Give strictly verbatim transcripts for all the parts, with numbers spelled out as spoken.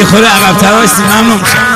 خود عقب‌تر وایسی ممنون میشم.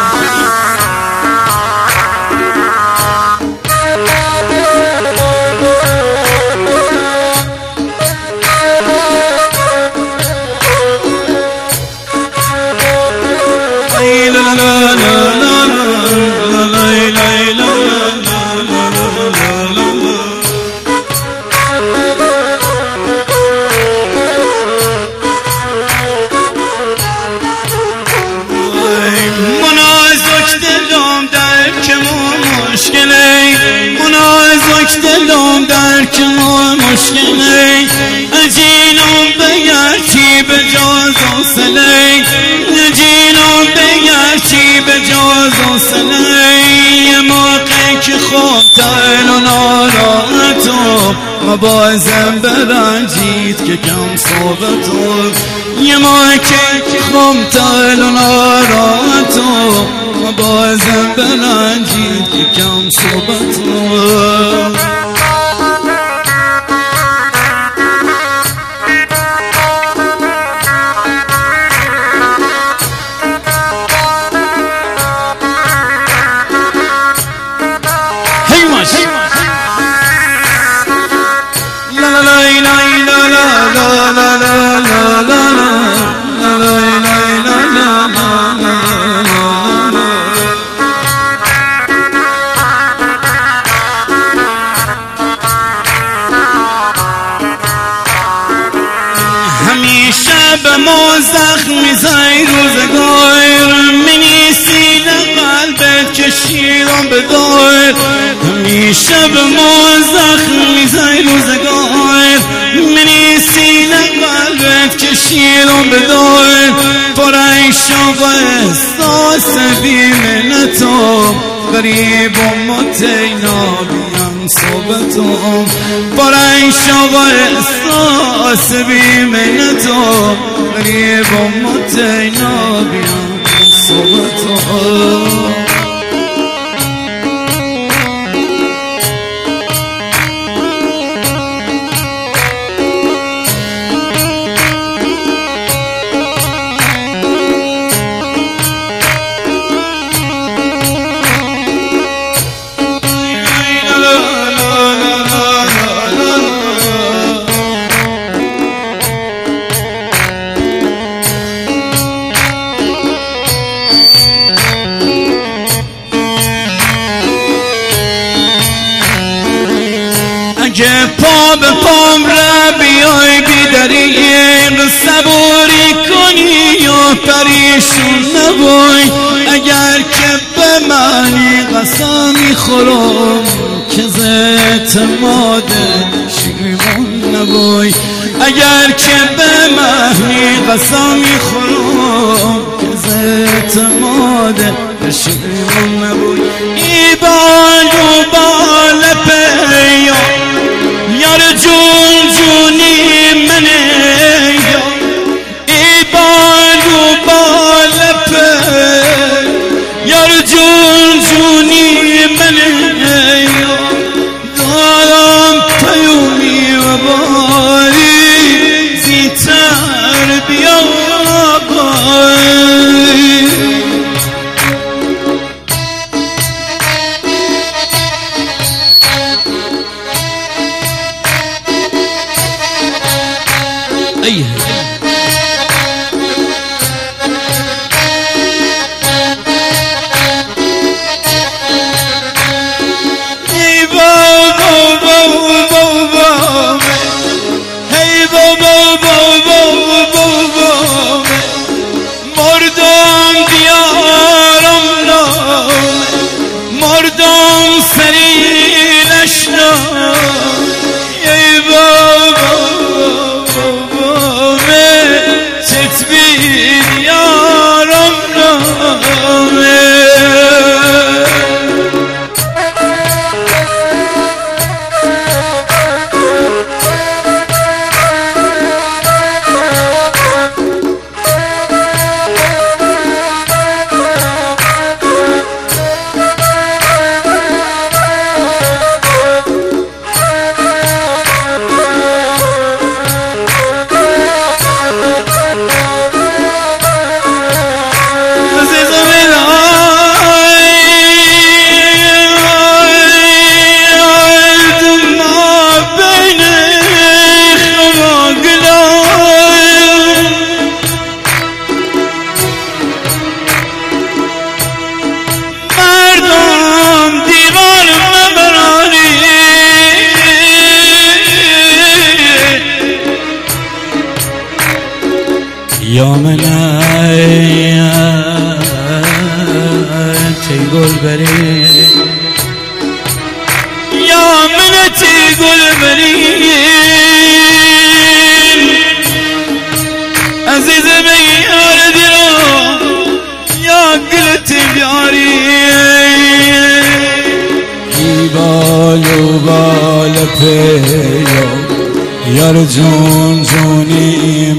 دلم در که ما مشکلی جینم بگر چی به جاز حوصله جینم بگر چی به جاز حوصله یه موقع که خوب دل و ناراحتم و بازم برنجید که کم صحبتم یه موقع که خوب دل و ناراحتم و بازم برنجید که کم صحبتم همیشه به ما زخمی زی روزگار منیسی قلبت که شیرم بدار همیشه به ما زخمی زی روزگار منیسی قلبت که شیرم بدار پرای شوق احساس بیمنتم غریب و متینا بیم صحبتم پرای شوق احساس بیمنتم غریب و متینا بیم صحبتم اگه پا به پام را بیای بیدریق صبوری کنی یا پریشون نبای اگر که به معنی قسمی خورم که زیت ماده شیرمون نبای اگر که به معنی قسمی خورم که زیت ماده شیرمون نبای ای بالو بال پیا یار جون جونی منه ای بالو بال پر یار جون جونی منه دارم پیومی و باری زیتر بیا باری أيه يا من تقول بريء يا من تقول بريء عزيز بيار دلو يا قلت بياري بال وبال فيو يرجون جوني